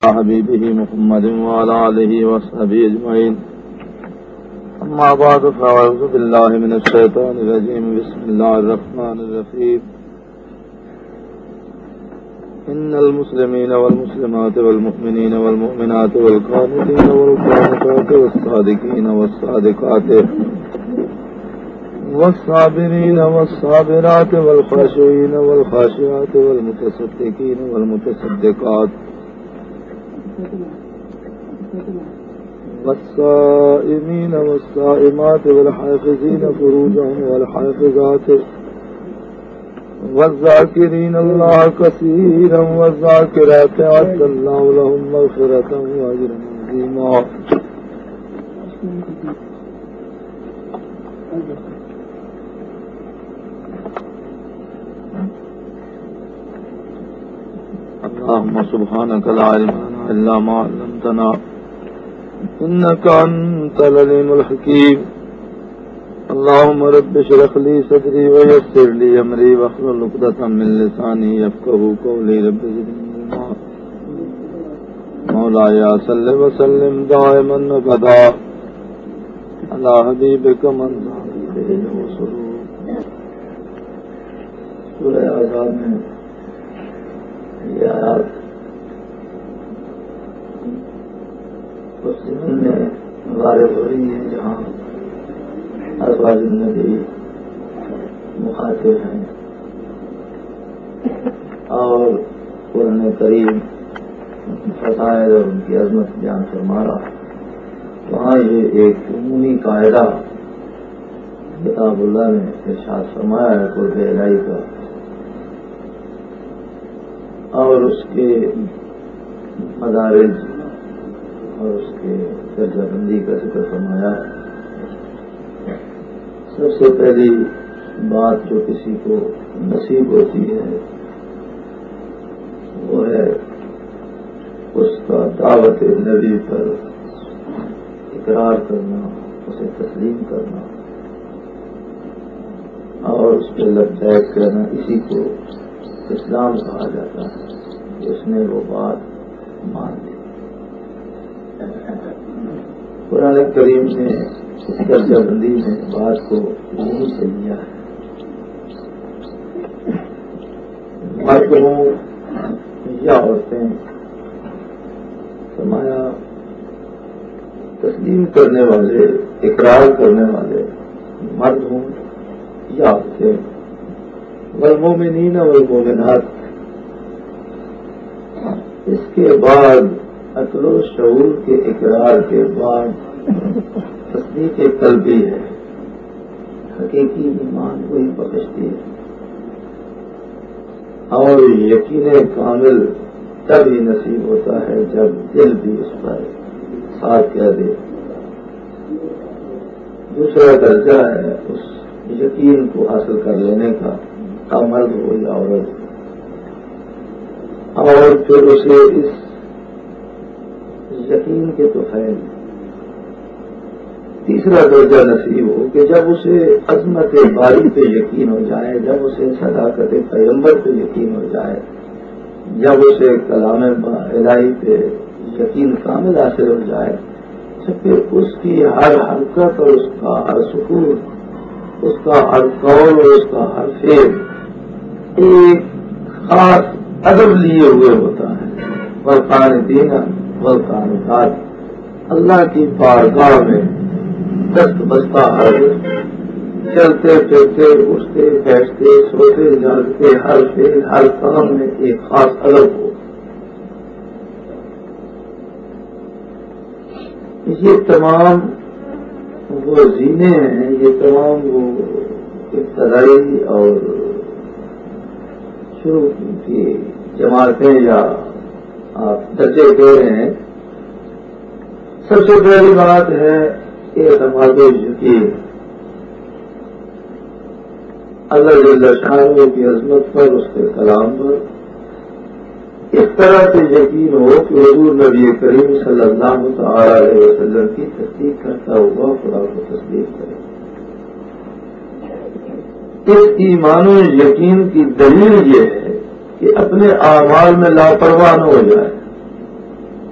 حبيبه محمد وعلى آله وصحبه أجمعين. أما بعد فأعوذ بالله من الشيطان الرجيم. بسم الله الرحمن الرحيم. إن المسلمين والمسلمات والمؤمنين والمؤمنات والقانتين والقانتات والصادقين والصادقات والصابرين والصابرات والخاشعين والخاشعات والمتصدقين والمتصدقات والصائمين والصائمات والحافظين فروجهم والحافظات والذاكرين الله كثيرا والذاكرات أعد الله لهم مغفرة وأجرا عظيما. اللهم سبحانك لا علم لنا إلا ما علمتنا إنك أنت العليم الحكيم. اللهم رب اشرح لي صدري ويسر لي أمري واحلل عقدة من لساني يفقهوا قولي. رب زدني علما. مولاي صل وسلم دائما أبدا على حبيبك من زاد وسرور. سورہ احزاب میں یہ آیات اس زمین میں وارد ہو رہی ہے جہاں ازواج النبی مخاطب ہیں اور قرآن کریم فضائل اور ان کی عظمت بیان فرما رہا. وہاں یہ ایک عمومی قاعدہ کتاب اللہ نے ارشاد فرمایا ہے قرب الہی کا اور اس کے مدارج اور اس کے درجہ بندی کا ذکر فرمایا ہے. سب سے پہلی بات جو کسی کو نصیب ہوتی ہے وہ ہے اس کا دعوت نبی پر اقرار کرنا، اسے تسلیم کرنا اور اس پہ لبیک کرنا. اسی کو اسلام کہا جاتا ہے کہ اس نے وہ بات مان لی. قرآن کریم نے اس درجہ بندی میں بات کو یہیں سے لیا ہے. مرد ہوں یا عورتیں، فرمایا تسلیم کرنے والے، اقرار کرنے والے مرد ہوں یا عورتیں. والمومنین والمومنات، اس کے بعد عقل و شعور کے اقرار کے بعد تصدیق قلبی ہے. حقیقی ایمان وہی بخشتی ہے اور یقین کامل تب ہی نصیب ہوتا ہے جب دل بھی اس پر ساتھ کہہ دے. دوسرا درجہ ہے اس یقین کو حاصل کر لینے کا، مرد ہو یا عورت، اور پھر اسے اس یقین کے تو خیر تیسرا درجہ نصیب ہو کہ جب اسے عظمت باری پہ یقین ہو جائے، جب اسے صداقت پیغمبر پہ یقین ہو جائے، جب اسے کلام الہی پہ یقین کامل حاصل ہو جائے، تو پھر اس کی ہر حرکت اور اس کا ہر سکون، اس کا ہر قول اور اس کا ہر فعل ایک خاص ادب لیے ہوئے ہوتا ہے. والقانتین والقانتات، اللہ کی بارگاہ میں دست بستہ ہر چلتے پھرتے اٹھتے بیٹھتے سوتے جاگتے ہر فعل ہر کام میں ایک خاص ادب ہو. یہ تمام وہ زینے ہیں، یہ تمام وہ ابتدائی اور شروع کی جماعتیں یا آپ درجے کہہ رہے ہیں. سب سے پہلی بات ہے اعتماد و یقین اللہ جل شانہ کی عظمت پر، اس کے کلام پر اس طرح سے یقین ہو کہ حضور نبی کریم صلی اللہ تعالی علیہ وسلم کی تصدیق کرتا ہوا خدا کو تصدیق کرے. اس ایمان و یقین کی دلیل یہ ہے کہ اپنے اعمال میں لاپرواہ نہ ہو جائے.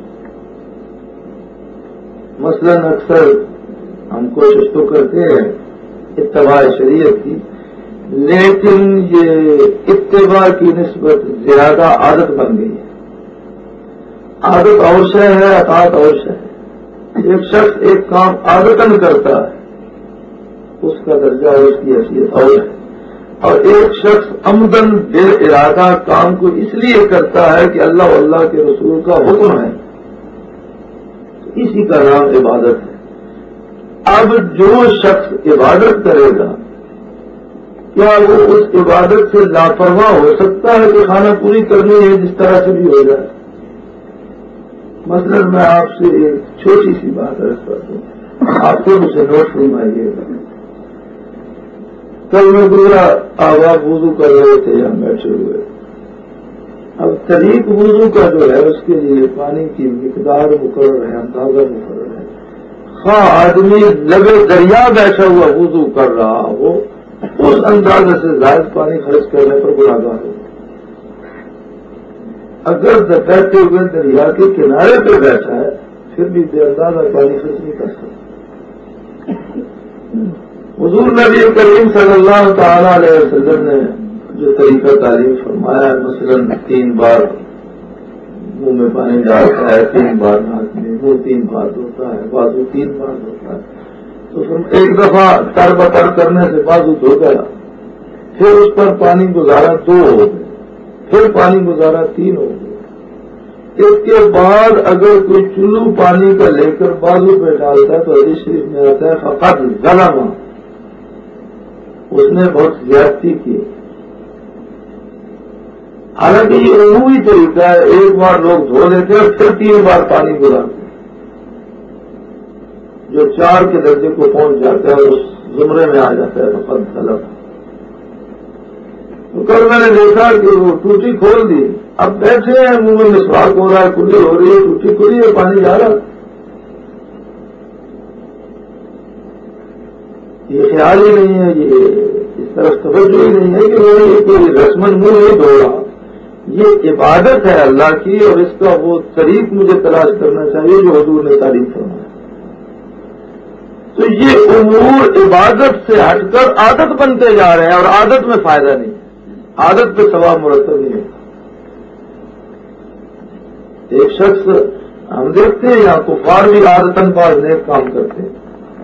مثلاً اکثر ہم کوشش تو کرتے ہیں اتباع شریعت کی، لیکن یہ اتباع کی نسبت زیادہ عادت بن گئی ہے۔ عادت اور شے ہے، اطاعت اور شے ہے۔ ایک شخص ایک کام عادتاً کرتا ہے، اس کا درجہ اور اس کی حیثیت اور ہے، اور ایک شخص عمداً بے ارادہ کام کو اس لیے کرتا ہے کہ اللہ و اللہ کے رسول کا حکم ہے، اسی کا نام عبادت ہے۔ اب جو شخص عبادت کرے گا، کیا وہ اس عبادت سے لاپرواہ ہو سکتا ہے کہ کھانا پوری کرنی ہے جس طرح سے بھی ہو جائے؟ مثلاً میں آپ سے ایک چھوٹی سی بات عرض کر دوں، آپ کو اسے نوٹ فرمائیے گا۔ کل میں گزرا، آپ وضو کر رہے تھے یا بیٹھے ہوئے، اب طریق وضو کا جو ہے اس کے لیے پانی کی مقدار مقرر ہے، اندازہ مقرر ہے۔ خواہ آدمی لبے دریا بیٹھا ہوا وضو کر رہا ہو، اس اندازے سے زائد پانی خرچ کرنے پر گناہگار ہو۔ اگر بیٹھتے ہوئے دریا کے کنارے پہ بیٹھا ہے پھر بھی بے اندازہ پانی خرچ نہیں کر سکتا۔ حضور نبی کریم صلی اللہ تعالی علیہ وسلم نے جو طریقہ تعلیم فرمایا ہے، مثلاً 3 بار منہ میں پانی ڈالتا ہے، 3 بار ناک میں، منہ 3 بار دھوتا ہے، بازو 3 بار دھوتا ہے، تو ایک دفعہ تر بتر کرنے سے بازو دھو گیا، پھر اس پر پانی گزارا 2 ہو گئے، پھر پانی گزارا 3 ہو گئے۔ اس کے بعد اگر کوئی چلو پانی کا لے کر بازو پہ ڈالتا ہے تو حدیث شریف میں آتا ہے فقط ظلم، اس نے بہت زیادتی کی۔ حالانکہ یہ عمومی طریقہ ہے، ایک بار لوگ دھو لیتے ہیں اور پھر 3 بار پانی گزارتے ہیں، جو 4 کے درجے کو پہنچ جاتا ہے اس زمرے میں آ جاتا ہے فقط ظلم۔ تو کل میں نے دیکھا کہ وہ ٹوٹی کھول دی، اب بیٹھے ہیں، منہ میں مسواک ہو رہا ہے، کلی ہو رہی ہے، ٹوٹی کھلی ہے، پانی جا رہا۔ یہ خیال ہی نہیں ہے، یہ اس طرف توجہ ہی نہیں ہے کہ میں یہ کوئی رسمن منہ نہیں دھو رہا، یہ عبادت ہے اللہ کی، اور اس کا وہ طریق مجھے تلاش کرنا چاہیے جو حضور نے تعلیم فرمایا۔ تو یہ امور عبادت سے ہٹ کر عادت بنتے جا رہے ہیں، اور عادت میں فائدہ نہیں ہے، عادت پہ ثواب مرتب نہیں ہے۔ ایک شخص ہم دیکھتے ہیں یہاں کفار بھی عادتاً بعض نیک کام کرتے ہیں،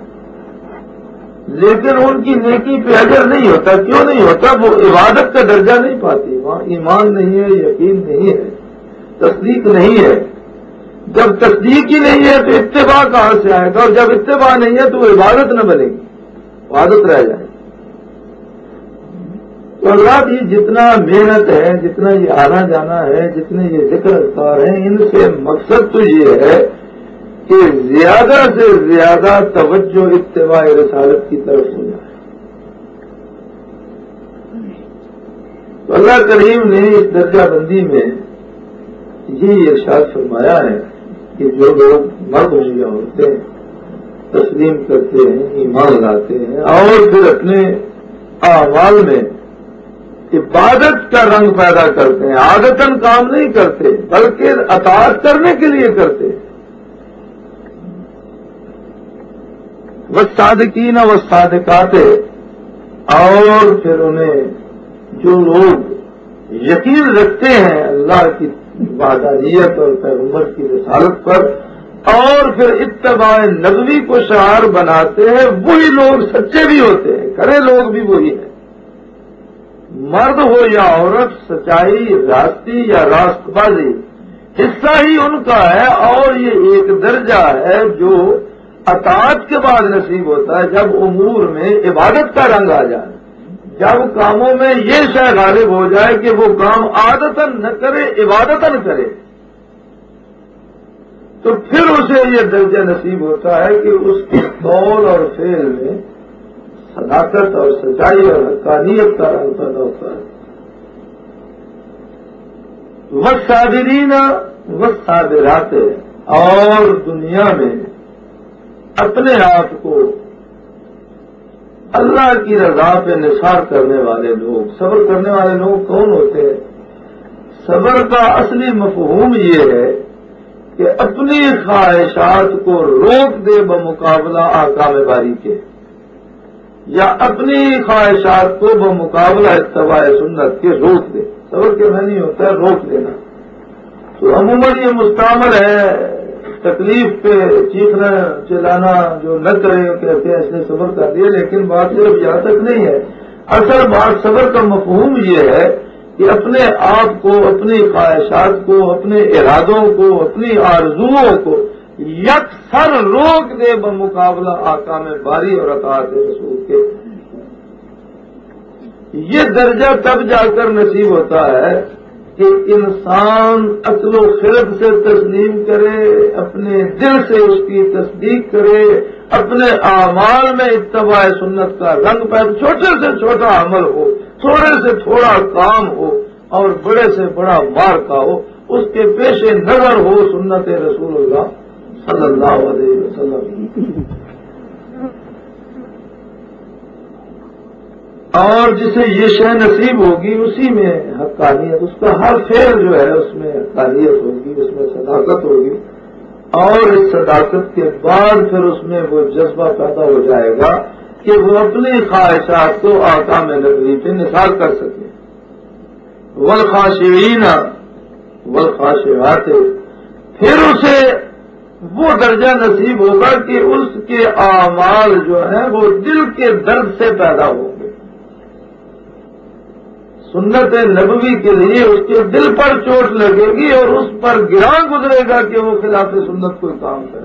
لیکن ان کی نیکی پہ اجر نہیں ہوتا۔ کیوں نہیں ہوتا؟ وہ عبادت کا درجہ نہیں پاتی، وہاں ایمان نہیں ہے، یقین نہیں ہے، تصدیق نہیں ہے۔ جب تصدیق ہی نہیں ہے تو اتباع کہاں سے آئے گا؟ اور جب اتباع نہیں ہے تو وہ عبادت نہ بنے گی، عادت رہ جائے گی۔ تو اللہ کی جتنا محنت ہے، جتنا یہ آنا جانا ہے، جتنے یہ ذکر اذکار ہیں، ان سے مقصد تو یہ ہے کہ زیادہ سے زیادہ توجہ اتباع رسالت کی طرف ہو جائے۔ تو اللہ کریم نے اس درجہ بندی میں یہ ارشاد فرمایا ہے کہ جو لوگ مرد ہوں یا عورتیں تسلیم کرتے ہیں، ایمان لاتے ہیں، اور پھر اپنے اعمال میں عبادت کا رنگ پیدا کرتے ہیں، عادتاً کام نہیں کرتے بلکہ اطاعت کرنے کے لیے کرتے ہیں، والصادقین والصادقات، اور پھر انہیں جو لوگ یقین رکھتے ہیں اللہ کی وحدانیت اور پیغمبر کی رسالت پر، اور پھر اتباع نبوی کو شعار بناتے ہیں، وہی لوگ سچے بھی ہوتے ہیں، کھڑے لوگ بھی وہی ہیں۔ مرد ہو یا عورت، سچائی، راستی یا راست بازی حصہ ہی ان کا ہے، اور یہ ایک درجہ ہے جو اطاعت کے بعد نصیب ہوتا ہے، جب امور میں عبادت کا رنگ آ جائے، جب کاموں میں یہ شے غالب ہو جائے کہ وہ کام عادتاً نہ کرے، عبادتاً کرے، تو پھر اسے یہ درجہ نصیب ہوتا ہے کہ اس کے قول اور فعل میں صداقت اور سچائی اور حقانیت کا رنگ پیدا ہوتا ہے۔ والصابرین والصابرات، اور دنیا میں اپنے آپ کو اللہ کی رضا پہ نثار کرنے والے لوگ، صبر کرنے والے لوگ کون ہوتے ہیں؟ صبر کا اصلی مفہوم یہ ہے کہ اپنی خواہشات کو روک دے بمقابلہ احکام باری کے، یا اپنی خواہشات کو بمقابلہ اتباع سنت کے روک دے. صبر کے معنی ہوتا ہے روک دینا. تو عموماً یہ مستعمل ہے تکلیف پہ چیخنا چلانا جو نہ کرے کہتے ہیں اس نے صبر کر دیا، لیکن بات صرف یہاں تک نہیں ہے. اصل بات صبر کا مفہوم یہ ہے کہ اپنے آپ کو، اپنی خواہشات کو، اپنے ارادوں کو، اپنی آرزوؤں کو یکسر روک دے بمقابلہ احکام باری اور اطاعت رسول کے. یہ درجہ تب جا کر نصیب ہوتا ہے کہ انسان عقل و خرد سے تسلیم کرے، اپنے دل سے اس کی تصدیق کرے، اپنے اعمال میں اتباع سنت کا رنگ پیدا، چھوٹے سے چھوٹا عمل ہو، تھوڑے سے تھوڑا کام ہو اور بڑے سے بڑا مارکا ہو، اس کے پیش نظر ہو سنت رسول اللہ صلی اللہ علیہ وسلم. اور جسے یہ شے نصیب ہوگی اسی میں حقانیت، اس کا ہر فعل جو ہے اس میں حقانیت ہوگی، اس میں صداقت ہوگی. اور اس صداقت کے بعد پھر اس میں وہ جذبہ پیدا ہو جائے گا کہ وہ اپنی خواہشات کو احکام نبوی پہ نثار کر سکے. والخاشعین والخاشعات، پھر اسے وہ درجہ نصیب ہوگا کہ اس کے اعمال جو ہیں وہ دل کے درد سے پیدا ہوں گے. سنت نبوی کے لیے اس کے دل پر چوٹ لگے گی اور اس پر گراں گزرے گا کہ وہ خلاف سنت کوئی کام کرے.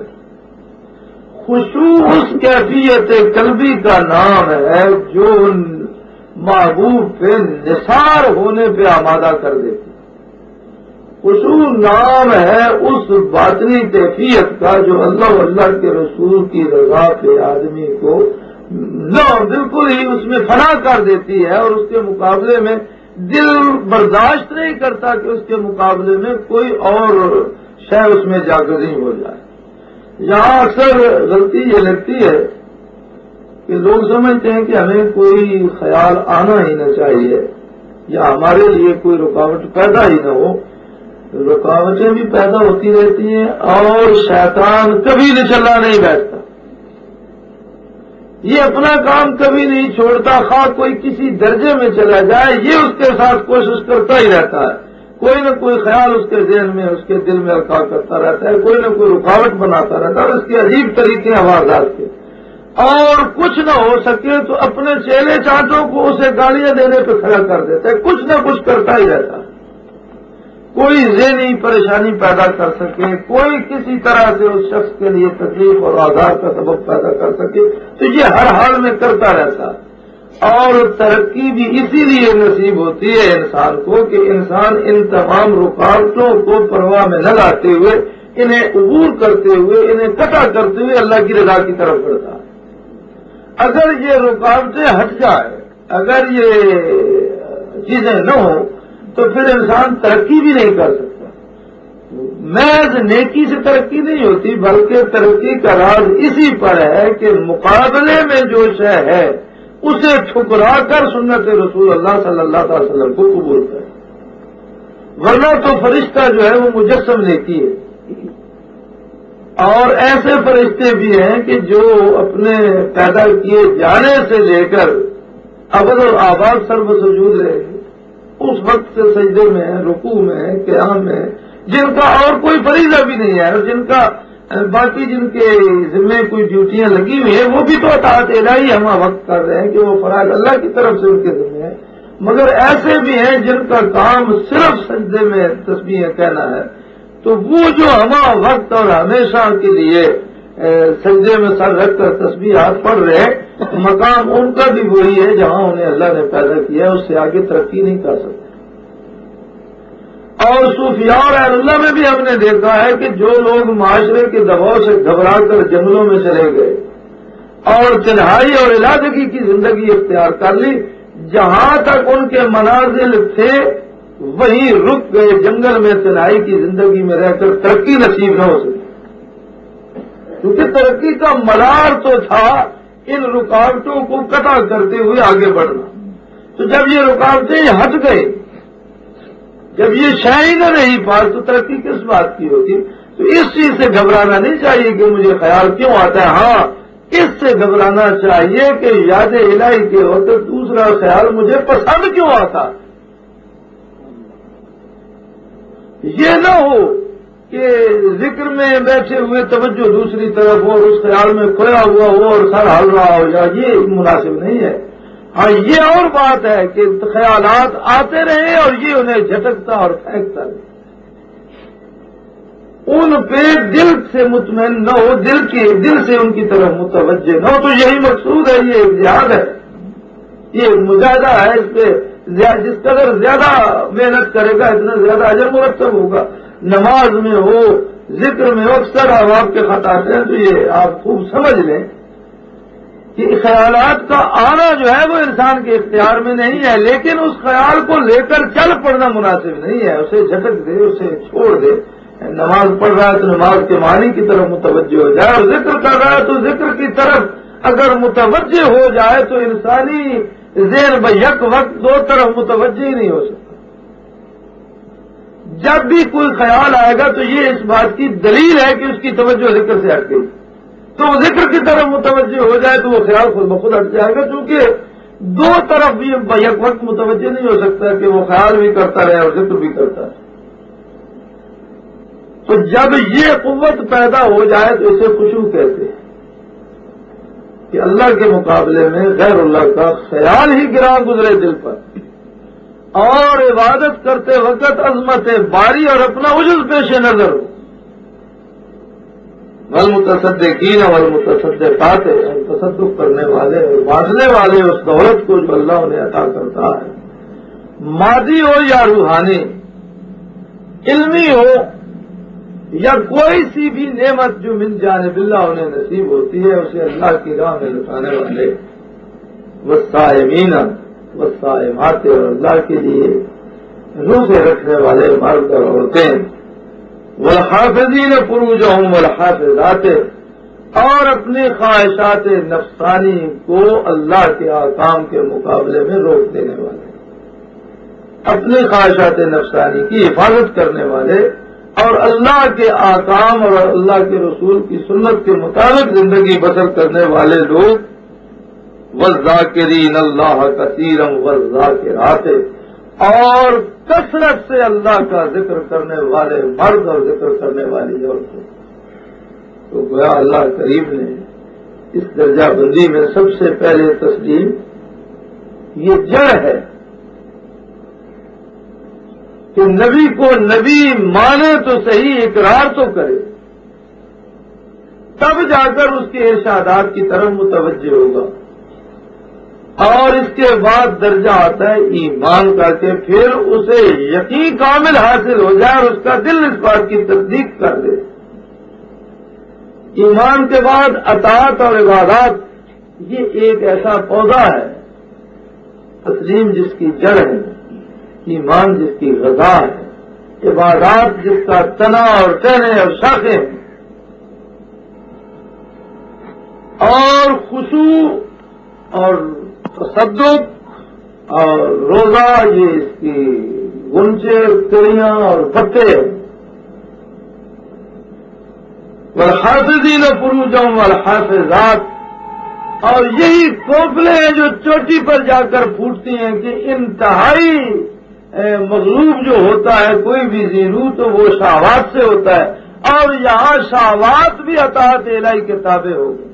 خشوع اس کیفیت قلبی کا نام ہے جو محبوب پہ نثار ہونے پہ آمادہ کر دیتی. خشوع نام ہے اس باطنی کیفیت کا جو اللہ اللہ کے رسول کی رضا پہ آدمی کو بالکل ہی اس میں فنا کر دیتی ہے، اور اس کے مقابلے میں دل برداشت نہیں کرتا کہ اس کے مقابلے میں کوئی اور شے اس میں جاگزی ہو جائے. یہاں اکثر غلطی یہ لگتی ہے کہ لوگ سمجھتے ہیں کہ ہمیں کوئی خیال آنا ہی نہ چاہیے یا ہمارے لیے کوئی رکاوٹ پیدا ہی نہ ہو. رکاوٹیں بھی پیدا ہوتی رہتی ہیں اور شیطان کبھی نچلا نہیں بیٹھتا. یہ اپنا کام کبھی نہیں چھوڑتا، خواہ کوئی کسی درجے میں چلا جائے یہ اس کے ساتھ کوشش کرتا ہی رہتا ہے. کوئی نہ کوئی خیال اس کے ذہن میں، اس کے دل میں القاع کرتا رہتا ہے، کوئی نہ کوئی رکاوٹ بناتا رہتا ہے. اور اس کے عجیب طریقے ہیں واردات کے. اور کچھ نہ ہو سکے تو اپنے چیلے چاٹوں کو اسے گالیاں دینے پہ کھڑا کر دیتا ہے. کچھ نہ کچھ کرتا ہی رہتا ہے. کوئی ذہنی پریشانی پیدا کر سکے، کوئی کسی طرح سے اس شخص کے لیے تکلیف اور آزار کا سبب پیدا کر سکے تو یہ ہر حال میں کرتا رہتا ہے. اور ترقی بھی اسی لیے نصیب ہوتی ہے انسان کو کہ انسان ان تمام رکاوٹوں کو پرواہ میں نہ لاتے ہوئے، انہیں عبور کرتے ہوئے، انہیں قطع کرتے ہوئے اللہ کی رضا کی طرف بڑھتا ہے. اگر یہ رکاوٹیں ہٹ جائے، اگر یہ چیزیں نہ ہوں تو پھر انسان ترقی بھی نہیں کر سکتا. محض نیکی سے ترقی نہیں ہوتی، بلکہ ترقی کا راز اسی پر ہے کہ مقابلے میں جو شے ہے اسے ٹھکرا کر سنت رسول اللہ صلی اللہ علیہ وسلم کو قبول کرے. ورنہ تو فرشتہ جو ہے وہ مجسم نیکی ہے. اور ایسے فرشتے بھی ہیں کہ جو اپنے پیدا کیے جانے سے لے کر ابد اور آباد سر بسجود رہے گی، اس وقت سے سجدے میں ہے، رکوع میں ہے، قیام میں ہے، جن کا اور کوئی فریضہ بھی نہیں ہے، اور جن کا باقی جن کے ذمہ کوئی ڈیوٹیاں لگی ہوئی ہیں وہ بھی تو اطاعت الہی ہم وقت کر رہے ہیں کہ وہ فرائض اللہ کی طرف سے ان کے ذمہ ہے. مگر ایسے بھی ہیں جن کا کام صرف سجدے میں تسبیح کہنا ہے، تو وہ جو ہما وقت اور ہمیشہ کے لیے سجدے میں سر رکھ کر تسبیحات پڑھ رہے ہیں، مقام ان کا بھی وہی ہے جہاں انہیں اللہ نے پیدا کیا، اس سے آگے ترقی نہیں کر سکتے. اور صوفیاء اور اہل اللہ میں بھی ہم نے دیکھا ہے کہ جو لوگ معاشرے کے دباؤ سے گھبرا کر جنگلوں میں چلے گئے اور تنہائی اور علاقگی کی زندگی اختیار کر لی، جہاں تک ان کے منازل تھے وہیں رک گئے، جنگل میں تنہائی کی زندگی میں رہ کر ترقی نصیب نہ ہو سکی. کیونکہ ترقی کا مدار تو تھا ان رکاوٹوں کو قطع کرتے ہوئے آگے بڑھنا. تو جب یہ رکاوٹیں ہٹ گئی، جب یہ شے نہ رہی پاس، تو ترقی کس بات کی ہوتی؟ تو اس چیز سے گھبرانا نہیں چاہیے کہ مجھے خیال کیوں آتا ہے. ہاں اس سے گھبرانا چاہیے کہ یاد الہی کے وقت دوسرا خیال مجھے پسند کیوں آتا. یہ نہ ہو کہ ذکر میں بیٹھے ہوئے توجہ دوسری طرف ہو اور اس خیال میں کھویا ہوا ہو اور سر ہل رہا ہو، یا یہ مناسب نہیں ہے. ہاں یہ اور بات ہے کہ خیالات آتے رہے اور یہ انہیں جھٹکتا اور پھینکتا رہے، ان پہ دل سے مطمئن نہ ہو، دل سے ان کی طرف متوجہ نہ ہو. تو یہی مقصود ہے، یہ ایک جہاد ہے، یہ ایک مجاہدہ ہے. اس پہ جس قدر زیادہ محنت کرے گا اتنا زیادہ اجر مرتب ہوگا. نماز میں ہو، ذکر میں ہو، اکثر آپ کے خطاتے ہیں. تو یہ آپ خوب سمجھ لیں کہ خیالات کا آنا جو ہے وہ انسان کے اختیار میں نہیں ہے، لیکن اس خیال کو لے کر چل پڑنا مناسب نہیں ہے. اسے جھٹک دے، اسے چھوڑ دے. نماز پڑھ رہا ہے تو نماز کے معنی کی طرف متوجہ ہو جائے، اور ذکر کر رہا ہے تو ذکر کی طرف اگر متوجہ ہو جائے تو انسانی ذہن بیک وقت دو طرف متوجہ ہی نہیں ہو سکتا. جب بھی کوئی خیال آئے گا تو یہ اس بات کی دلیل ہے کہ اس کی توجہ ذکر سے ہٹ گئی. تو ذکر کی طرف متوجہ ہو جائے تو وہ خیال خود بخود ہٹ جائے گا، کیونکہ دو طرف بھی بیک وقت متوجہ نہیں ہو سکتا کہ وہ خیال بھی کرتا رہے اور ذکر بھی کرتا رہے. تو جب یہ قوت پیدا ہو جائے تو اسے خشوع کہتے ہیں کہ اللہ کے مقابلے میں غیر اللہ کا خیال ہی گرا گزرے دل پر، اور عبادت کرتے وقت عظمت باری اور اپنا عجز پیش نظر ہو. والمتصدقین والمتصدقات، تصدق کرنے والے اور بانٹنے والے اس دولت کو جو اللہ انہیں عطا کرتا ہے، مادی ہو یا روحانی، علمی ہو یا کوئی سی بھی نعمت جو من جانب اللہ انہیں نصیب ہوتی ہے، اسے اللہ کی راہ میں لٹانے والے والصائمین والصائمات، اور اللہ کے لیے روزے رکھنے والے مرد اور عورتیں، والحافظین فروجہم والحافظات، اور اپنی خواہشات نفسانی کو اللہ کے احکام کے مقابلے میں روک دینے والے، اپنی خواہشات نفسانی کی حفاظت کرنے والے اور اللہ کے احکام اور اللہ کے رسول کی سنت کے مطابق زندگی بسر کرنے والے لوگ، والذاکرین اللہ کثیرا والذاکرات، اور کثرت سے اللہ کا ذکر کرنے والے مرد اور ذکر کرنے والی عورتیں. تو گویا اللہ کریم نے اس درجہ بندی میں سب سے پہلے تسلیم یہ جڑ ہے کہ نبی کو نبی مانے تو صحیح، اقرار تو کرے، تب جا کر اس کے ارشادات کی طرف متوجہ ہوگا. اور اس کے بعد درجہ آتا ہے ایمان کر کے، پھر اسے یقین کامل حاصل ہو جائے اور اس کا دل اس بات کی تصدیق کر دے. ایمان کے بعد اطاعت اور عبادات، یہ ایک ایسا پودا ہے، تسلیم جس کی جڑ ہے، ایمان جس کی غذا ہے، عبادات جس کا تنا اور ٹہنے اور شاخیں، اور خشوع اور تصدق اور روزہ یہ اس کی گنچے کڑیاں اور پتے. والحافظین فروجہم والحافظات، اور یہی کوفلے ہیں جو چوٹی پر جا کر پھوٹتی ہیں کہ انتہائی مغلوب جو ہوتا ہے کوئی بھی زیرو تو وہ شہوات سے ہوتا ہے، اور یہاں شہوات بھی اطاعت الہی کے تابع ہو گئی.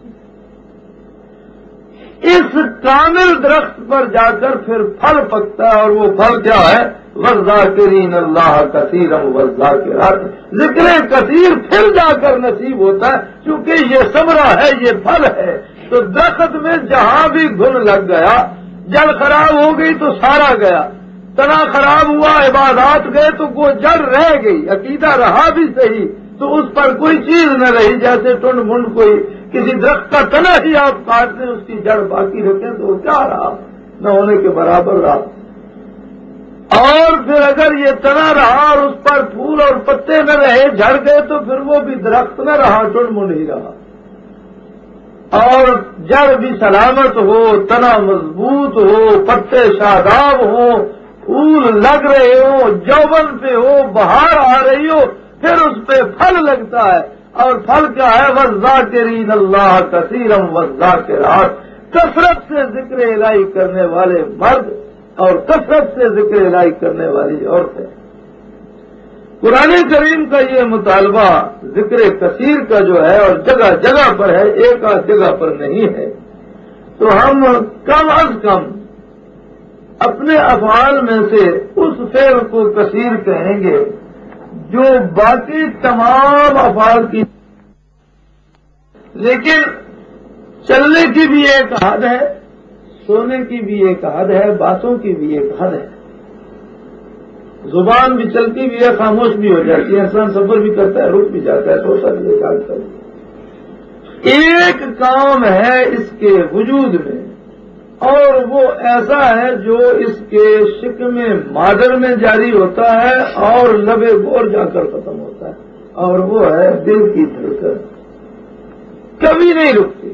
اس کامل درخت پر جا کر پھر پھل پکتا ہے، اور وہ پھل کیا ہے؟ والذاکرین اللہ کثیرا والذاکرات. ذکر کثیر پھر جا کر نصیب ہوتا ہے، چونکہ یہ ثمرہ ہے، یہ پھل ہے. تو درخت میں جہاں بھی گھن لگ گیا، جڑ خراب ہو گئی تو سارا گیا، تنا خراب ہوا، عبادات گئے تو وہ جڑ رہ گئی، عقیدہ رہا بھی صحیح تو اس پر کوئی چیز نہ رہی. جیسے ٹنڈ منڈ کوئی کسی درخت کا تنا ہی آپ کاٹ دیں، اس کی جڑ باقی رکھیں تو وہ کیا رہا؟ نہ ہونے کے برابر رہا. اور پھر اگر یہ تنا رہا اور اس پر پھول اور پتے نہ رہے، جھڑ گئے، تو پھر وہ بھی درخت نہ رہا، ٹنڈ منڈ ہی رہا. اور جڑ بھی سلامت ہو، تنا مضبوط ہو، پتے شاداب ہوں، پھول لگ رہے ہوں، جوبن پہ ہو، بہار آ رہی ہو، پھر اس پہ پھل لگتا ہے، اور پھل کیا ہے؟ والذاکرین اللہ کثیرا والذاکرات، کثرت سے ذکر الہی کرنے والے مرد اور کثرت سے ذکر الہی کرنے والی عورتیں۔ قرآن کریم کا یہ مطالبہ ذکر کثیر کا جو ہے اور جگہ جگہ پر ہے، ایک آدھ جگہ پر نہیں ہے، تو ہم کم از کم اپنے افعال میں سے اس فعل کو کثیر کہیں گے جو باقی تمام افعال کی، لیکن چلنے کی بھی ایک حد ہے، سونے کی بھی ایک حد ہے، باتوں کی بھی ایک حد ہے۔ زبان بھی چلتی بھی ہے، خاموش بھی ہو جاتی ہے، انسان سفر بھی کرتا ہے، رک بھی جاتا ہے، سوچا بھی ہے، جاگتا بھی۔ ایک کام ہے اس کے وجود میں، اور وہ ایسا ہے جو اس کے شکم مادر میں جاری ہوتا ہے اور لب گور جا کر ختم ہوتا ہے، اور وہ ہے دل کی دھڑکن، کبھی نہیں رکتی۔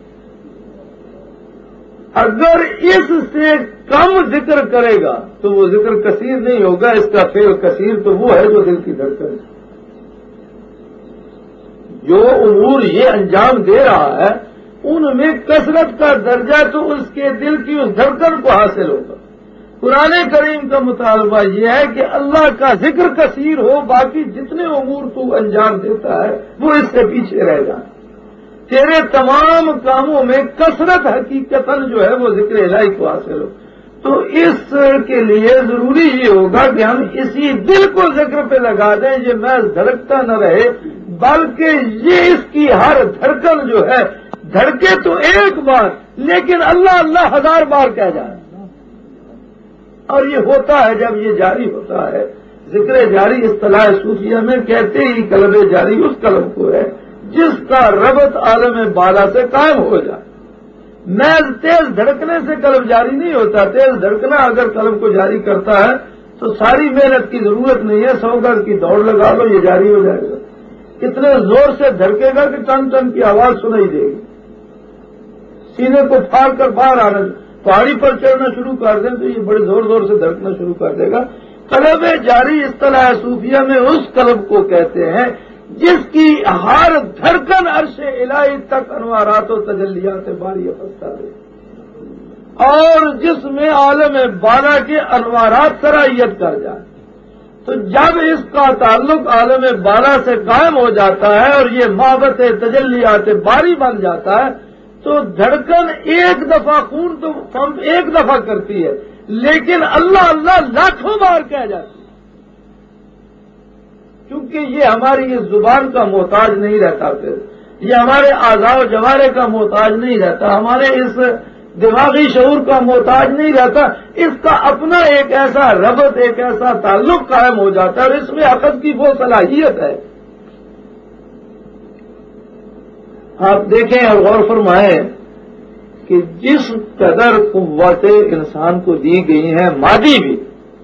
اگر اس سے کم ذکر کرے گا تو وہ ذکر کثیر نہیں ہوگا، اس کا فعل کثیر تو وہ ہے جو دل کی دھڑکن ہے۔ جو امور یہ انجام دے رہا ہے ان میں کثرت کا درجہ تو اس کے دل کی اس دھڑکن کو حاصل ہوگا۔ قرآن کریم کا مطالبہ یہ ہے کہ اللہ کا ذکر کثیر ہو، باقی جتنے امور تو انجام دیتا ہے وہ اس سے پیچھے رہ جائیں، تیرے تمام کاموں میں کثرت حقیقتاً جو ہے وہ ذکر الہی کو حاصل ہو۔ تو اس کے لیے ضروری یہ ہوگا کہ ہم اسی دل کو ذکر پہ لگا دیں، یہ محض دھڑکتا نہ رہے بلکہ یہ اس کی ہر دھڑکن جو ہے دھڑکے تو ایک بار لیکن اللہ اللہ 1000 بار کہہ جائے۔ اور یہ ہوتا ہے جب یہ جاری ہوتا ہے۔ ذکر جاری اصطلاح صوفیہ میں کہتے ہی قلب جاری اس قلب کو ہے جس کا ربط عالم بالا سے قائم ہو جائے۔ محض تیز دھڑکنے سے قلب جاری نہیں ہوتا، تیز دھڑکنا اگر قلب کو جاری کرتا ہے تو ساری محنت کی ضرورت نہیں ہے، 100 گز کی دوڑ لگا لو یہ جاری ہو جائے گا۔ اتنے زور سے دھڑکے گا کہ ٹن ٹن کی آواز سنائی دے گی، سینے کو پھاڑ کر باہر آنا، پہاڑی پر چڑھنا شروع کر دیں تو یہ بڑے زور زور سے دھڑکنا شروع کر دے گا۔ قلب جاری اصطلاح صوفیہ میں اس قلب کو کہتے ہیں جس کی ہر دھڑکن عرش الہی تک انوارات و تجلیات باری افستا دے، اور جس میں عالم بالا کے انوارات سرائیت کر جائے۔ تو جب اس کا تعلق عالم بالا سے قائم ہو جاتا ہے اور یہ محبت تجلیات باری بن جاتا ہے تو دھڑکن ایک دفعہ خون تو پمپ ایک دفعہ کرتی ہے لیکن اللہ اللہ لاکھوں بار کہہ جاتی ہے، کیونکہ یہ ہماری اس زبان کا محتاج نہیں رہتا، پھر یہ ہمارے اعضاء و جوارح کا محتاج نہیں رہتا، ہمارے اس دماغی شعور کا محتاج نہیں رہتا، اس کا اپنا ایک ایسا ربط، ایک ایسا تعلق قائم ہو جاتا ہے اور اس میں عقل کی وہ صلاحیت ہے۔ آپ دیکھیں اور غور فرمائیں کہ جس قدر قوتیں انسان کو دی گئی ہیں مادی بھی،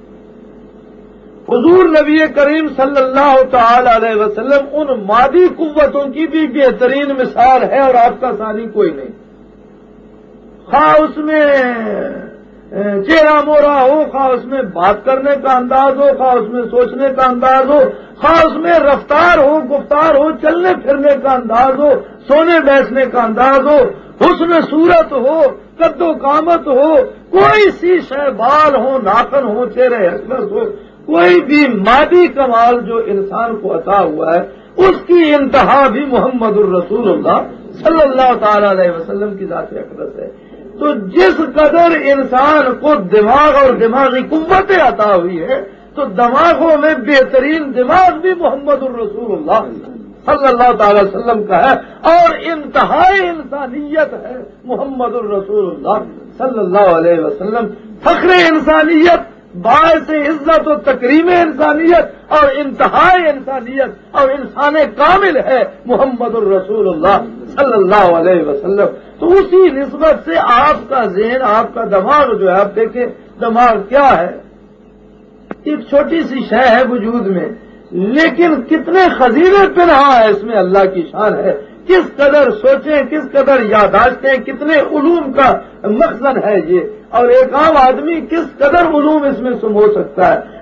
حضور نبی کریم صلی اللہ تعالی علیہ وسلم ان مادی قوتوں کی بھی بہترین مثال ہے اور آپ کا ثانی کوئی نہیں۔ خواہ اس میں چہرہ مورا ہو، خواہ اس میں بات کرنے کا انداز ہو، خواہ اس میں سوچنے کا انداز ہو، خواہ اس میں رفتار ہو، گفتار ہو، چلنے پھرنے کا انداز ہو، سونے بیٹھنے کا انداز ہو، حسن صورت ہو، قد و قامت ہو، کوئی سی شے، بال ہو، ناخن ہو، چہرے حسنت ہو، کوئی بھی مادی کمال جو انسان کو عطا ہوا ہے اس کی انتہا بھی محمد الرسول اللہ صلی اللہ تعالی علیہ وسلم کی ذات اقدس ہے۔ تو جس قدر انسان کو دماغ اور دماغی قوتیں عطا ہوئی ہے تو دماغوں میں بہترین دماغ بھی محمد الرسول اللہ صلی اللہ تعالی وسلم کا ہے، اور انتہائی انسانیت ہے محمد الرسول اللہ صلی اللہ علیہ وسلم، فخر انسانیت، باعث عزت و تکریم انسانیت اور انتہائی انسانیت اور انسان کامل ہے محمد الرسول اللہ صلی اللہ علیہ وسلم۔ تو اسی نسبت سے آپ کا ذہن، آپ کا دماغ جو ہے، آپ دیکھیں دماغ کیا ہے، ایک چھوٹی سی شے ہے وجود میں لیکن کتنے خزینے پنہا ہے اس میں اللہ کی شان ہے، کس قدر سوچیں، کس قدر یاداشتیں، کتنے علوم کا مخزن ہے یہ، اور ایک عام آدمی کس قدر علوم اس میں سمو سکتا ہے۔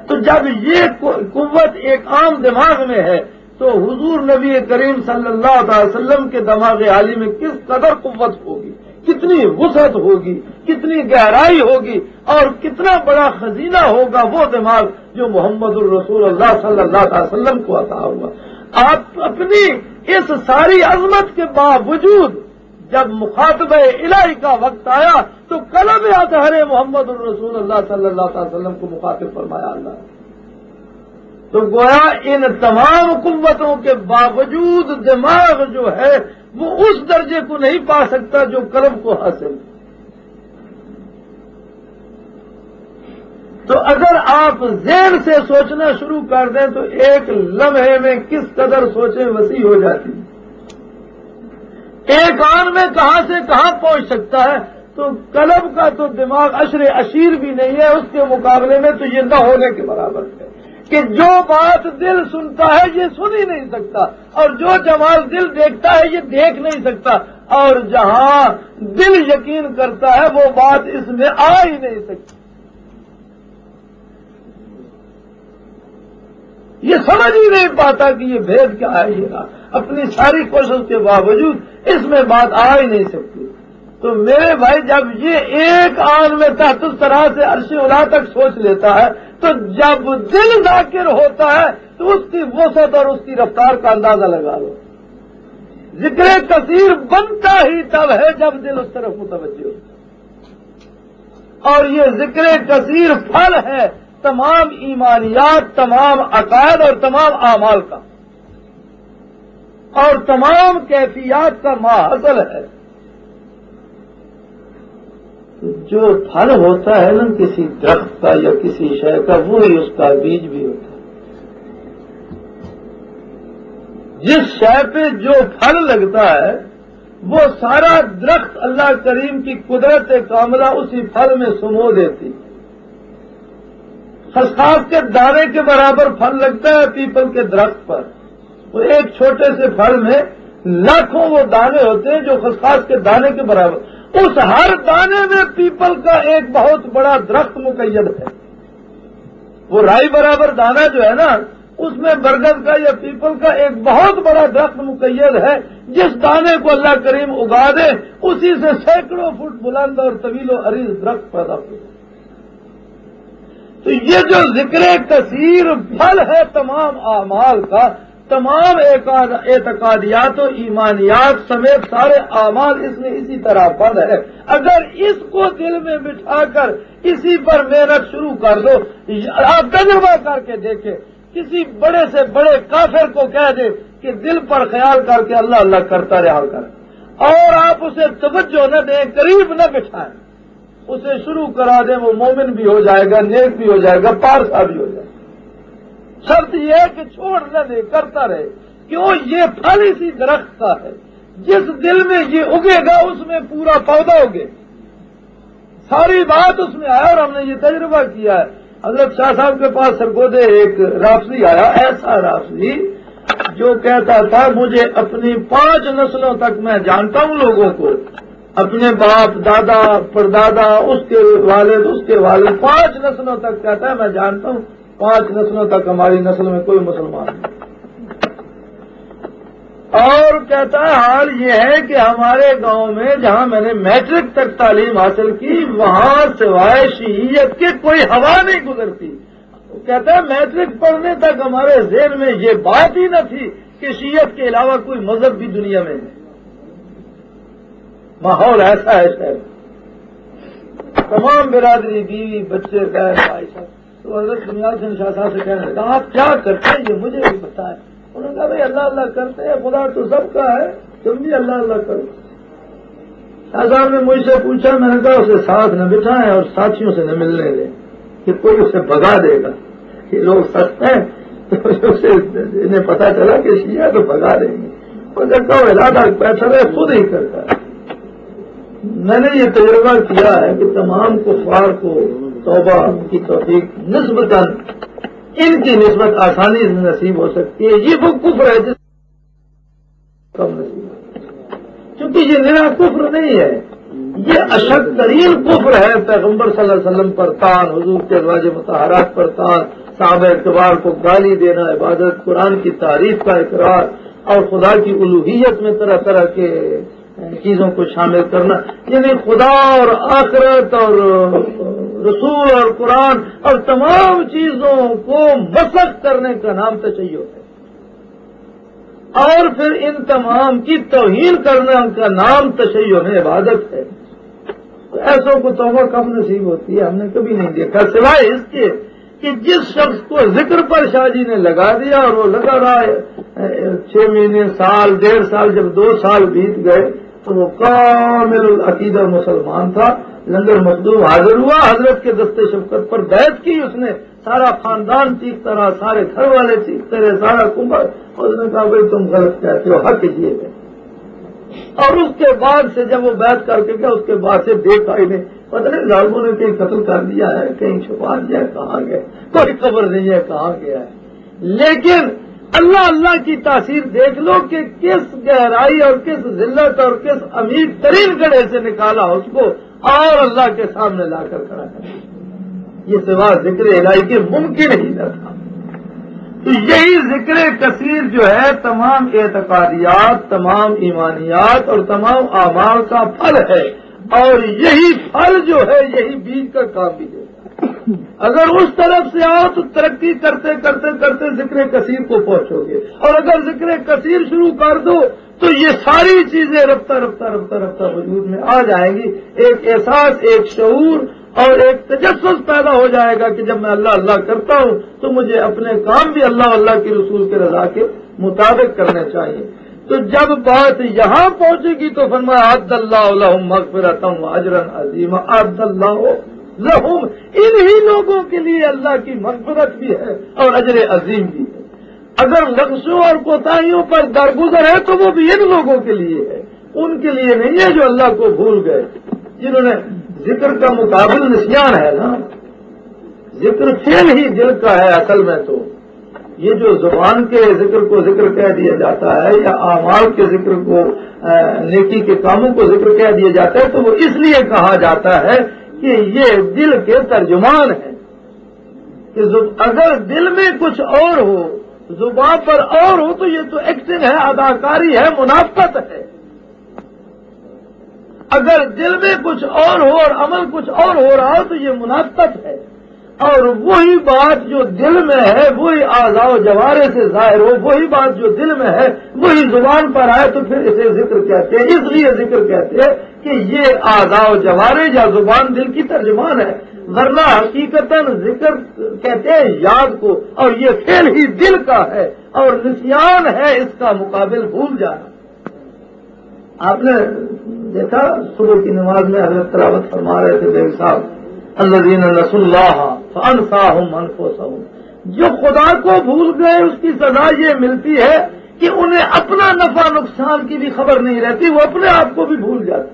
تو جب یہ قوت ایک عام دماغ میں ہے تو حضور نبی کریم صلی اللہ علیہ وسلم کے دماغ عالی میں کس قدر قوت ہوگی، کتنی وسعت ہوگی، کتنی گہرائی ہوگی، اور کتنا بڑا خزینہ ہوگا وہ دماغ جو محمد الرسول اللہ صلی اللہ علیہ وسلم کو عطا ہوا۔ آپ اپنی اس ساری عظمت کے باوجود جب مخاطب الہی کا وقت آیا تو قلب اطہر محمد الرسول اللہ صلی اللہ علیہ وسلم کو مخاطب فرمایا اللہ، تو گویا ان تمام قوتوں کے باوجود دماغ جو ہے وہ اس درجے کو نہیں پا سکتا جو قلب کو حاصل۔ تو اگر آپ ذہن سے سوچنا شروع کر دیں تو ایک لمحے میں کس قدر سوچیں وسیع ہو جاتی، ایک آن میں کہاں سے کہاں پہنچ سکتا ہے۔ تو قلب کا تو دماغ عشر عشیر بھی نہیں ہے، اس کے مقابلے میں تو یہ نہ ہونے کے برابر ہے کہ جو بات دل سنتا ہے یہ سن ہی نہیں سکتا، اور جو جمال دل دیکھتا ہے یہ دیکھ نہیں سکتا، اور جہاں دل یقین کرتا ہے وہ بات اس میں آ ہی نہیں سکتی، یہ سمجھ ہی نہیں پاتا کہ یہ بھید کیا ہے، یہ اپنی ساری کوشش کے باوجود اس میں بات آ ہی نہیں سکتی۔ تو میرے بھائی جب یہ ایک آن میں تحت الثرا سے عرش اعلیٰ تک سوچ لیتا ہے تو جب دل ذاکر ہوتا ہے تو اس کی وسعت اور اس کی رفتار کا اندازہ لگا لو۔ ذکر کثیر بنتا ہی تب ہے جب دل اس طرف متوجہ ہوتا، اور یہ ذکر کثیر پھل ہے تمام ایمانیات، تمام عقائد اور تمام اعمال کا، اور تمام کیفیات کا ماحصل ہے۔ جو پھل ہوتا ہے نا کسی درخت کا یا کسی شے کا، وہی اس کا بیج بھی ہوتا ہے۔ جس شے پہ جو پھل لگتا ہے وہ سارا درخت اللہ کریم کی قدرت کاملہ اسی پھل میں سمو دیتی۔ خسخاس کے دانے کے برابر پھل لگتا ہے پیپل کے درخت پر، وہ ایک چھوٹے سے پھل میں لاکھوں وہ دانے ہوتے ہیں جو خسخاس کے دانے کے برابر، اس ہر دانے میں پیپل کا ایک بہت بڑا درخت مقید ہے۔ وہ رائی برابر دانا جو ہے نا اس میں برگد کا یا پیپل کا ایک بہت بڑا درخت مقید ہے، جس دانے کو اللہ کریم اگا دے اسی سے سینکڑوں فٹ بلند اور طویل و عریض درخت پیدا ہو۔ تو یہ جو ذکر کثیر پھل ہے تمام اعمال کا، تمام اعتقادیات و ایمانیات سمیت سارے اعمال اس میں اسی طرح بند ہے۔ اگر اس کو دل میں بٹھا کر اسی پر محنت شروع کر دو، آپ تجربہ کر کے دیکھیں، کسی بڑے سے بڑے کافر کو کہہ دے کہ دل پر خیال کر کے اللہ اللہ کرتا رہا کر، اور آپ اسے توجہ نہ دیں، قریب نہ بٹھائیں، اسے شروع کرا دیں، وہ مومن بھی ہو جائے گا، نیک بھی ہو جائے گا، پارسا بھی ہو جائے گا۔ شرط یہ ہے کہ چھوڑ نہ دے، کرتا رہے، کیوں یہ پھل اسی درخت کا ہے، جس دل میں یہ اگے گا اس میں پورا پودا اگے، ساری بات اس میں آیا، اور ہم نے یہ تجربہ کیا ہے۔ حضرت شاہ صاحب کے پاس سرگودے ایک رافضی آیا، ایسا رافضی جو کہتا تھا مجھے اپنی 5 نسلوں تک میں جانتا ہوں لوگوں کو، اپنے باپ، دادا، پردادا، اس کے والد 5 نسلوں تک کہتا ہے میں جانتا ہوں، 5 نسلوں تک ہماری نسل میں کوئی مسلمان نہیں، اور کہتا ہے حال یہ ہے کہ ہمارے گاؤں میں جہاں میں نے میٹرک تک تعلیم حاصل کی وہاں سوائے شیعیت کے کوئی ہوا نہیں گزرتی۔ کہتا ہے میٹرک پڑھنے تک ہمارے ذہن میں یہ بات ہی نہ تھی کہ شیعت کے علاوہ کوئی مذہب بھی دنیا میں ہے۔ ماحول ایسا ہے شہر، تمام برادری، بیوی، بچے، بہن، بھائی صاحب، تو حضرت بنیاد حسین شاہ صاحب سے کہنے لگا آپ کیا کرتے ہیں یہ مجھے بھی بتائیں۔ انہوں نے کہا بھائی اللہ اللہ کرتے ہیں، خدا تو سب کا ہے، تم بھی اللہ اللہ کرو۔ شاہ صاحب نے مجھ سے پوچھا، میں نے کہا اسے ساتھ نہ بٹھائیں اور ساتھیوں سے نہ ملنے دیں کہ کوئی اسے بھگا دے گا، یہ لوگ سخت ہیں، انہیں پتا چلا کہ شیعہ تو بھگا دیں گے، اگر کہو ارادہ بیٹھا رہے خود ہی کرتا ہے۔ میں نے یہ تجربہ کیا ہے کہ تمام کفار کو توبہ کی توفیق نسبتاً ان کی نسبت آسانی سے نصیب ہو سکتی ہے، یہ وہ کفر ہے جس کم نصیب ہے، کیونکہ یہ نیا کفر نہیں ہے، یہ اشد ترین کفر ہے۔ پیغمبر صلی اللہ علیہ وسلم پر تان، حضور کے ازواج مطہرات پر تان، صحابہ اعتبار کو گالی دینا، عبادت، قرآن کی تعریف کا اقرار اور خدا کی الوہیت میں طرح طرح کے چیزوں کو شامل کرنا، یعنی خدا اور آخرت اور رسول اور قرآن اور تمام چیزوں کو مسخ کرنے کا نام تشیع ہے، اور پھر ان تمام کی توہین کرنے کا نام تشیع میں عبادت ہے۔ تو ایسوں کو توبہ کب نصیب ہوتی ہے؟ ہم نے کبھی نہیں دیکھا، سوائے اس کے کہ جس شخص کو ذکر پر شاہ جی نے لگا دیا اور وہ لگا رہا ہے 6 مہینے، سال، 1.5 سال، جب 2 سال بیت گئے تو وہ کامل العقیدہ مسلمان تھا، لنگر مخدوم حاضر ہوا، حضرت کے دست شفقت پر بیعت کی اس نے، سارا خاندان چیختا رہا، سارے گھر والے چیختے رہے، سارا کنبہ، اس نے کہا بھائی تم غلط کہتے ہو، حق یہ ہے۔ اور اس کے بعد سے جب وہ بیعت کر کے گیا، اس کے بعد سے دیکھا ہی نہیں، پتہ نہیں ظالموں نے کہیں قتل کر دیا ہے، کہیں چھپا دیا ہے، کہاں گیا، کوئی خبر نہیں ہے کہاں گیا ہے۔ لیکن اللہ اللہ کی تاثیر دیکھ لو کہ کس گہرائی اور کس ذلت اور کس امیر ترین گڑھے سے نکالا اس کو اور اللہ کے سامنے لا کر کھڑا کر، یہ سوا ذکر الہی کے ممکن ہی نہ تھا۔ تو یہی ذکر کثیر جو ہے تمام اعتقادیات، تمام ایمانیات اور تمام اعمال کا پھل ہے، اور یہی پھل جو ہے یہی بیج کا کام بھی دیتا ہے۔ اگر اس طرف سے آؤ تو ترقی کرتے کرتے کرتے ذکر کثیر کو پہنچو گے، اور اگر ذکر کثیر شروع کر دو تو یہ ساری چیزیں رفتہ رفتہ رفتہ رفتہ وجود میں آ جائیں گی، ایک احساس، ایک شعور اور ایک تجسس پیدا ہو جائے گا کہ جب میں اللہ اللہ کرتا ہوں تو مجھے اپنے کام بھی اللہ اللہ کے رسول کے رضا کے مطابق کرنے چاہیے۔ تو جب بات یہاں پہنچے گی تو فرمایا اعد اللہ لہم مغفرۃ واجرا عظیما، اعد اللہ لہم، انہی لوگوں کے لیے اللہ کی مغفرت بھی ہے اور اجر عظیم بھی ہے۔ اگر لغزشوں اور کوتاہیوں پر درگزر ہے تو وہ بھی ان لوگوں کے لیے ہے، ان کے لیے نہیں ہے جو اللہ کو بھول گئے، جنہوں نے ذکر کا مقابل نسیان ہے نا، ذکر فعل ہی دل کا ہے اصل میں۔ تو یہ جو زبان کے ذکر کو ذکر کہہ دیا جاتا ہے یا اعمال کے ذکر کو، نیکی کے کاموں کو ذکر کہہ دیا جاتا ہے، تو وہ اس لیے کہا جاتا ہے کہ یہ دل کے ترجمان ہیں، کہ اگر دل میں کچھ اور ہو، زبان پر اور ہو، تو یہ تو ایکٹنگ ہے، اداکاری ہے، منافقت ہے۔ اگر دل میں کچھ اور ہو اور عمل کچھ اور ہو رہا ہو تو یہ منافقت ہے، اور وہی بات جو دل میں ہے وہی اعضاء و جوارح سے ظاہر ہو، وہی بات جو دل میں ہے وہی زبان پر آئے تو پھر اسے ذکر کہتے ہیں۔ اس لیے ذکر کہتے ہیں کہ یہ اعضاء و جوارح یا زبان دل کی ترجمان ہے، ورنہ حقیقتاً ذکر کہتے ہیں یاد کو، اور یہ فعل ہی دل کا ہے، اور نسیان ہے اس کا مقابل بھول جانا۔ آپ نے دیکھا صبح کی نماز میں حضرت تلاوت فرما رہے تھے بیگ صاحب، الذین نسوا اللہ فانساہم انفسہم، جو خدا کو بھول گئے اس کی سزا یہ ملتی ہے کہ انہیں اپنا نفع نقصان کی بھی خبر نہیں رہتی، وہ اپنے آپ کو بھی بھول جاتے۔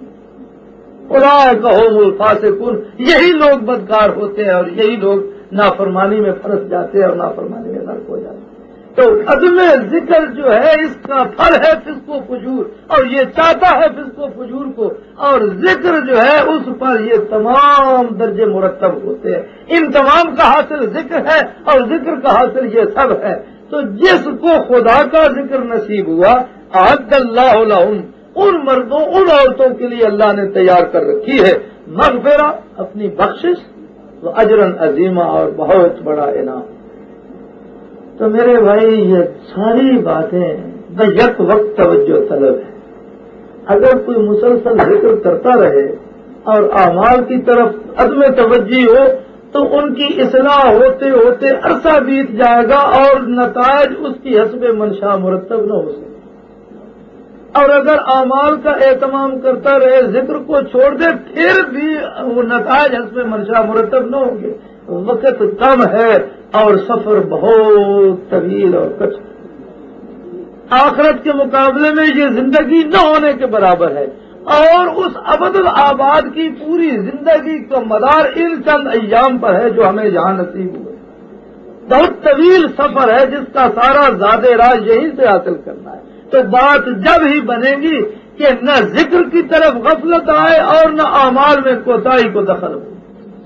اولئک ھم الفاسقون، یہی لوگ بدکار ہوتے ہیں اور یہی لوگ نافرمانی میں پھنس جاتے ہیں اور نافرمانی میں غرق ہو جاتے ہیں۔ تو عدم ذکر جو ہے اس کا پھل ہے فسق و فجور، اور یہ چاہتا ہے فسق و فجور کو، اور ذکر جو ہے اس پر یہ تمام درجے مرتب ہوتے ہیں۔ ان تمام کا حاصل ذکر ہے اور ذکر کا حاصل یہ سب ہے۔ تو جس کو خدا کا ذکر نصیب ہوا، اعد اللہ لہم، ان مردوں ان عورتوں کے لیے اللہ نے تیار کر رکھی ہے مغفرہ، اپنی بخشش، و اجرا عظیما، اور بہت بڑا انعام۔ تو میرے بھائی یہ ساری باتیں بیک وقت توجہ طلب ہے۔ اگر کوئی مسلسل ذکر کرتا رہے اور اعمال کی طرف عدم توجہ ہو تو ان کی اصلاح ہوتے ہوتے عرصہ بیت جائے گا اور نتائج اس کی حسب منشا مرتب نہ ہو سکے۔ اور اگر اعمال کا اہتمام کرتا رہے، ذکر کو چھوڑ دے، پھر بھی وہ نتائج حسب منشا مرتب نہ ہوں گے۔ وقت کم ہے اور سفر بہت طویل اور کچھ، آخرت کے مقابلے میں یہ زندگی نہ ہونے کے برابر ہے، اور اس ابد الآباد کی پوری زندگی کا مدار ان چند ایام پر ہے جو ہمیں یہاں نصیب ہوئے۔ بہت طویل سفر ہے جس کا سارا زاد راہ یہیں سے حاصل کرنا ہے۔ تو بات جب ہی بنے گی کہ نہ ذکر کی طرف غفلت آئے اور نہ اعمال میں کوتاہی کو دخل ہو،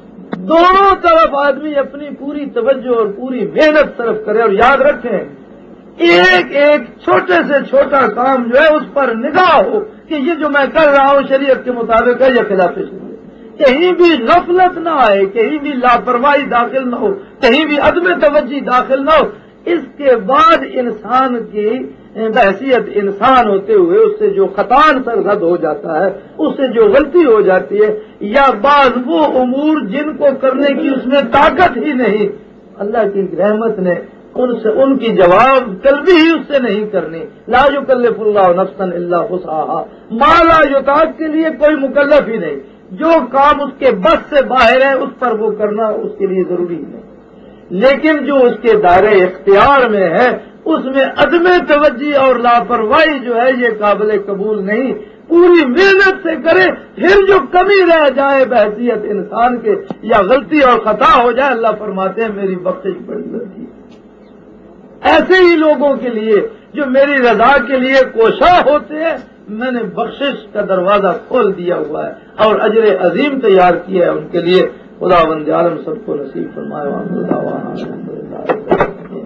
دونوں طرف آدمی اپنی پوری توجہ اور پوری محنت طرف کرے، اور یاد رکھیں ایک ایک چھوٹے سے چھوٹا کام جو ہے اس پر نگاہ ہو کہ یہ جو میں کر رہا ہوں شریعت کے مطابق ہے یا خلاف شریعت، کہیں بھی غفلت نہ آئے، کہیں بھی لاپرواہی داخل نہ ہو، کہیں بھی عدم توجہ داخل نہ ہو۔ اس کے بعد انسان کی بحیثیت انسان ہوتے ہوئے اس سے جو خطان سرزد ہو جاتا ہے، اس سے جو غلطی ہو جاتی ہے، یا بعض وہ امور جن کو کرنے کی اس میں طاقت ہی نہیں، اللہ کی رحمت نے ان کی جواب طلبی ہی اس سے نہیں کرنی۔ لا یکلف اللہ نفسا الا وسعها، ما لا یطاق کے لیے کوئی مکلف ہی نہیں، جو کام اس کے بس سے باہر ہے اس پر وہ کرنا اس کے لیے ضروری نہیں، لیکن جو اس کے دائرے اختیار میں ہے اس میں عدم توجہ اور لاپرواہی جو ہے یہ قابل قبول نہیں۔ پوری محنت سے کرے، پھر جو کمی رہ جائے بحیثیت انسان کے یا غلطی اور خطا ہو جائے، اللہ فرماتے ہیں میری بخشش بڑی غلطی ہے۔ ایسے ہی لوگوں کے لیے جو میری رضا کے لیے کوشاں ہوتے ہیں، میں نے بخشش کا دروازہ کھول دیا ہوا ہے اور اجر عظیم تیار کیا ہے ان کے لیے۔ خدا بند عالم سب کو نصیب فرمائے۔